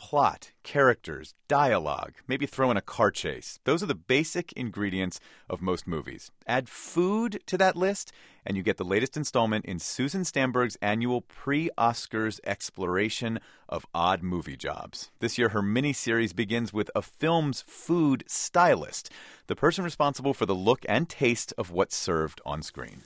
plot, characters, dialogue, maybe throw in a car chase. Those are the basic ingredients of most movies. Add food to that list, and you get the latest installment in Susan Stamberg's annual pre-Oscars exploration of odd movie jobs. This year, her mini-series begins with a film's food stylist, the person responsible for the look and taste of what's served on screen.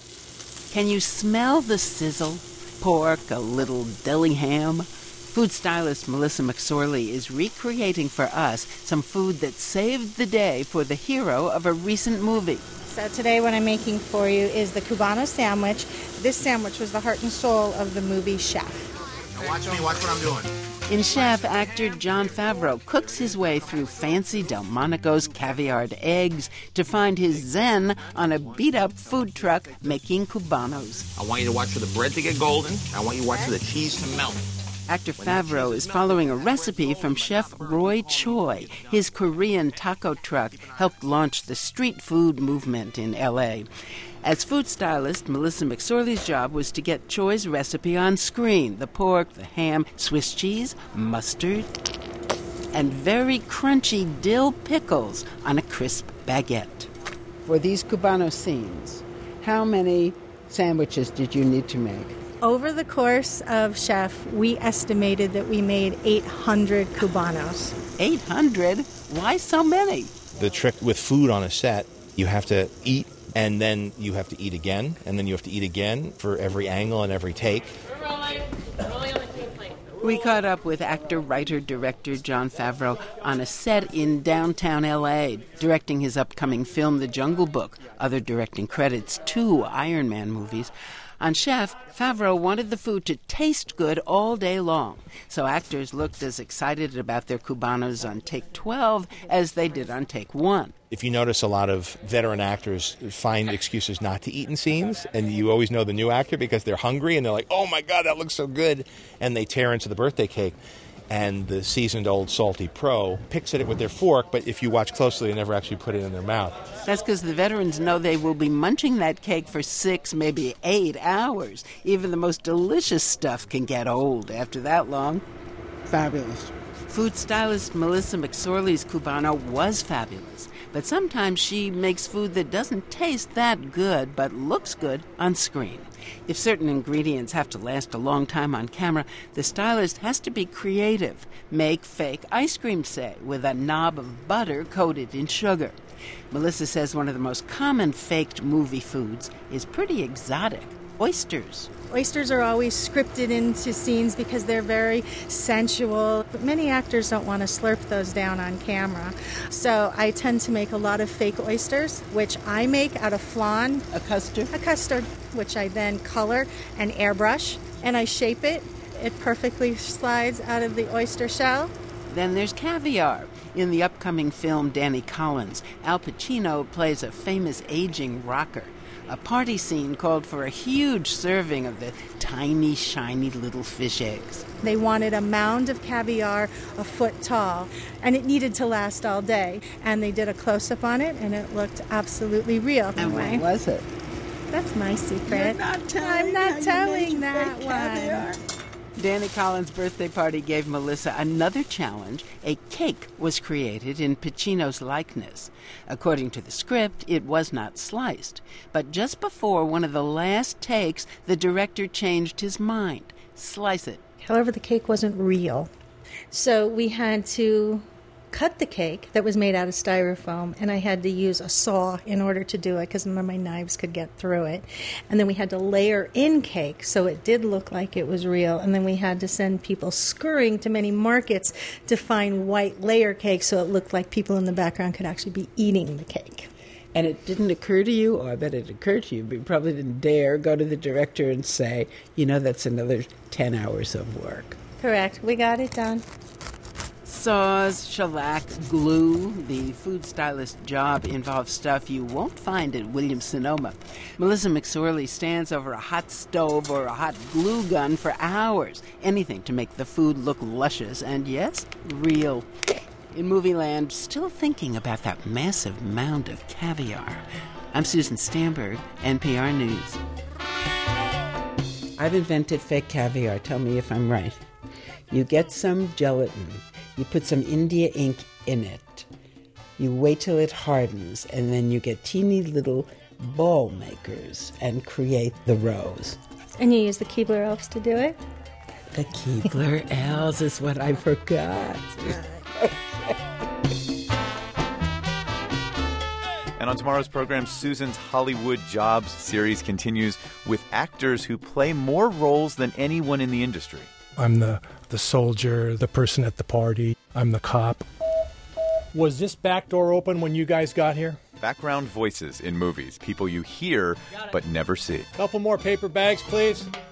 Can you smell the sizzle? Pork, a little deli ham. Food stylist Melissa McSorley is recreating for us some food that saved the day for the hero of a recent movie. So today what I'm making for you is the Cubano sandwich. This sandwich was the heart and soul of the movie Chef. Now watch me, watch what I'm doing. In Chef, actor Jon Favreau cooks his way through fancy Delmonico's caviared eggs to find his zen on a beat-up food truck making Cubanos. I want you to watch for the bread to get golden. I want you to watch for the cheese to melt. Actor Favreau is following a recipe from Chef Roy Choi. His Korean taco truck helped launch the street food movement in L.A. As food stylist, Melissa McSorley's job was to get Choi's recipe on screen. The pork, the ham, Swiss cheese, mustard, and very crunchy dill pickles on a crisp baguette. For these Cubano scenes, how many sandwiches did you need to make? Over the course of Chef, we estimated that we made 800 Cubanos. 800? Why so many? The trick with food on a set, you have to eat, and then you have to eat again, and then you have to eat again for every angle and every take. We're rolling on the food plate. We caught up with actor, writer, director Jon Favreau on a set in downtown L.A., directing his upcoming film, The Jungle Book, other directing credits, 2 Iron Man movies. On Chef, Favreau wanted the food to taste good all day long, so actors looked as excited about their Cubanos on take 12 as they did on take 1. If you notice, a lot of veteran actors find excuses not to eat in scenes, and you always know the new actor because they're hungry and they're like, oh my God, that looks so good, and they tear into the birthday cake. And the seasoned old salty pro picks at it with their fork, but if you watch closely, they never actually put it in their mouth. That's because the veterans know they will be munching that cake for 6, maybe 8 hours. Even the most delicious stuff can get old after that long. Fabulous. Food stylist Melissa McSorley's Cubano was fabulous, but sometimes she makes food that doesn't taste that good but looks good on screen. If certain ingredients have to last a long time on camera, the stylist has to be creative. Make fake ice cream, say, with a knob of butter coated in sugar. Melissa says one of the most common faked movie foods is pretty exotic. Oysters. Oysters are always scripted into scenes because they're very sensual, but many actors don't want to slurp those down on camera. So I tend to make a lot of fake oysters, which I make out of flan. A custard? A custard, which I then color and airbrush, and I shape it. It perfectly slides out of the oyster shell. Then there's caviar. In the upcoming film Danny Collins, Al Pacino plays a famous aging rocker. A party scene called for a huge serving of the tiny, shiny little fish eggs. They wanted a mound of caviar a foot tall, and it needed to last all day. And they did a close-up on it, and it looked absolutely real. And what was it? That's my secret. I'm not telling that one. Danny Collins' birthday party gave Melissa another challenge. A cake was created in Pacino's likeness. According to the script, it was not sliced. But just before one of the last takes, the director changed his mind. Slice it. However, the cake wasn't real. So we had to cut the cake that was made out of styrofoam, and I had to use a saw in order to do it because none of my knives could get through it. And then we had to layer in cake so it did look like it was real, and then we had to send people scurrying to many markets to find white layer cake so it looked like people in the background could actually be eating the cake. And it didn't occur to you, or I bet it occurred to you, but you probably didn't dare go to the director and say, that's another 10 hours of work. Correct. We got it done. Saws, shellac, glue. The food stylist job involves stuff you won't find at Williams-Sonoma. Melissa McSorley stands over a hot stove or a hot glue gun for hours. Anything to make the food look luscious and, yes, real. In Movieland, still thinking about that massive mound of caviar. I'm Susan Stamberg, NPR News. I've invented fake caviar. Tell me if I'm right. You get some gelatin. You put some India ink in it. You wait till it hardens, and then you get teeny little ball makers and create the rose. And you use the Keebler elves to do it? The Keebler elves is what I forgot. And on tomorrow's program, Susan's Hollywood Jobs series continues with actors who play more roles than anyone in the industry. I'm the soldier, the person at the party. I'm the cop. Was this back door open when you guys got here? Background voices in movies, people you hear but never see. Couple more paper bags, please.